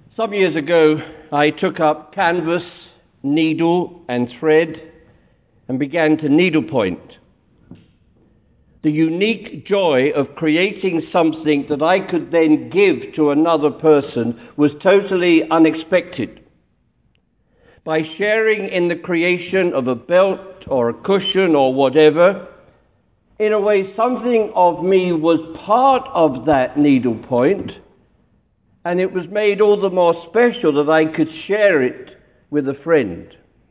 Some years ago, I took up canvas, needle, and thread and began to needlepoint. The unique joy of creating something that I could then give to another person was totally unexpected. By sharing in the creation of a belt or a cushion or whatever, in a way something of me was part of that needlepoint, and it was made all the more special that I could share it with a friend.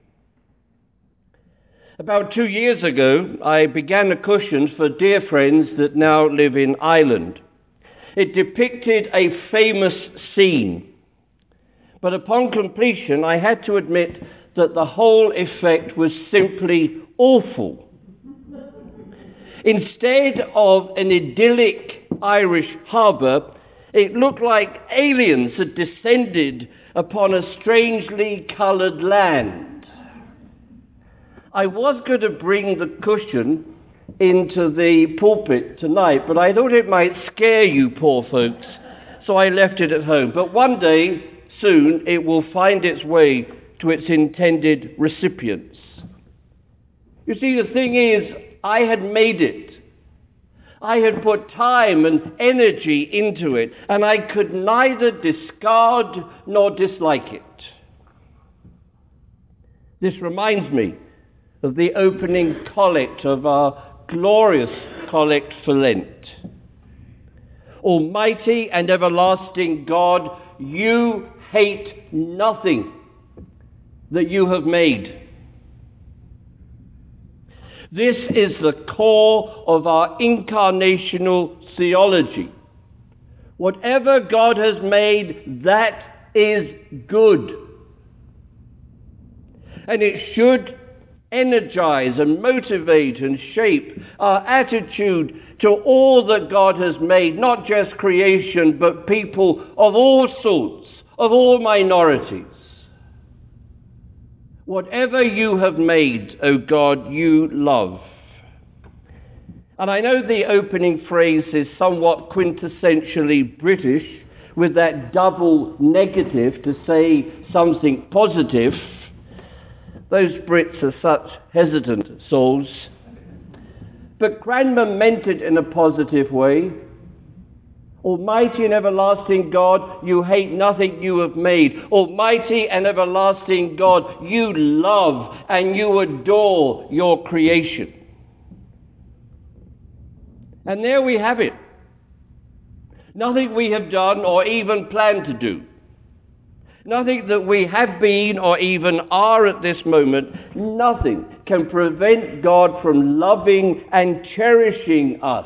About 2 years ago, I began a cushion for dear friends that now live in Ireland. It depicted a famous scene, but upon completion, I had to admit that the whole effect was simply awful. Instead of an idyllic Irish harbour, it looked like aliens had descended upon a strangely coloured land. I was going to bring the cushion into the pulpit tonight, but I thought it might scare you poor folks, so I left it at home. But one day, soon, it will find its way to its intended recipients. You see, the thing is, I had made it. I had put time and energy into it, and I could neither discard nor dislike it. This reminds me of the opening collect of our glorious collect for Lent. Almighty and everlasting God, you hate nothing that you have made. This is the core of our incarnational theology. Whatever God has made, that is good. And it should energize and motivate and shape our attitude to all that God has made, not just creation, but people of all sorts, of all minorities. Whatever you have made, O God, you love. And I know the opening phrase is somewhat quintessentially British, with that double negative to say something positive. Those Brits are such hesitant souls. But Cranmer meant it in a positive way. Almighty and everlasting God, you hate nothing you have made. Almighty and everlasting God, you love and you adore your creation. And there we have it. Nothing we have done or even plan to do. Nothing that we have been or even are at this moment, nothing can prevent God from loving and cherishing us.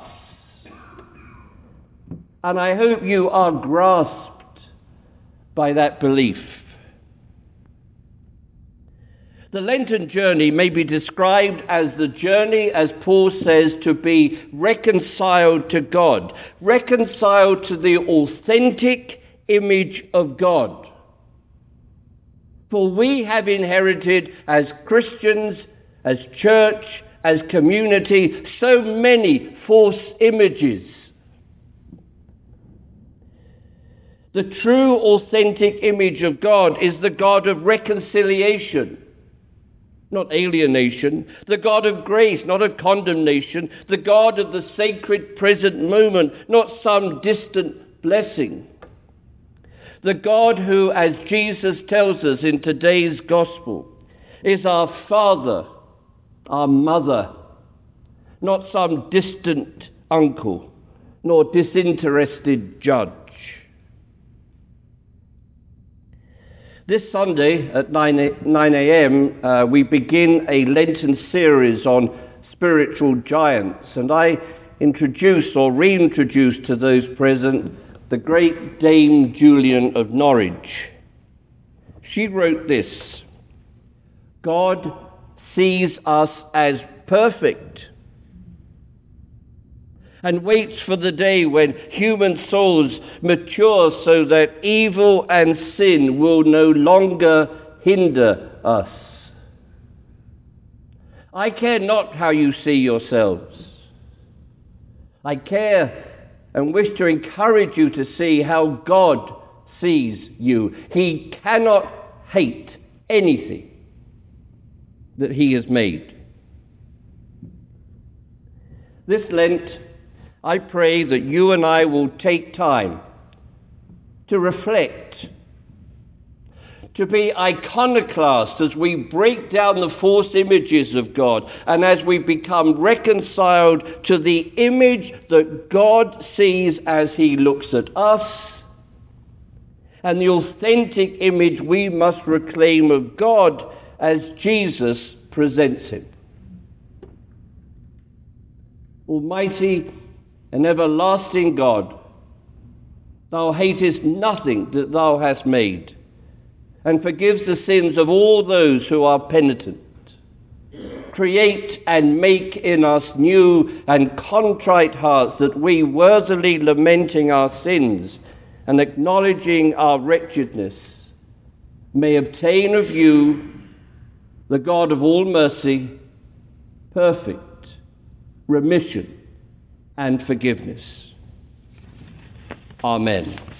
And I hope you are grasped by that belief. The Lenten journey may be described as the journey, as Paul says, to be reconciled to God, reconciled to the authentic image of God. For we have inherited as Christians, as church, as community, so many false images. The true, authentic image of God is the God of reconciliation, not alienation, the God of grace, not of condemnation, the God of the sacred present moment, not some distant blessing. The God who, as Jesus tells us in today's gospel, is our Father, our Mother, not some distant uncle, nor disinterested judge. This Sunday at 9 a.m. We begin a Lenten series on spiritual giants, and I introduce or reintroduce to those present the great Dame Julian of Norwich. She wrote this: God sees us as perfect and waits for the day when human souls mature so that evil and sin will no longer hinder us. I care not how you see yourselves. I care and wish to encourage you to see how God sees you. He cannot hate anything that he has made. This Lent, I pray that you and I will take time to reflect, to be iconoclasts as we break down the false images of God and as we become reconciled to the image that God sees as he looks at us and the authentic image we must reclaim of God as Jesus presents him. Almighty and everlasting God, thou hatest nothing that thou hast made, and forgives the sins of all those who are penitent. Create and make in us new and contrite hearts, that we, worthily lamenting our sins and acknowledging our wretchedness, may obtain of you, the God of all mercy, perfect remission and forgiveness. Amen.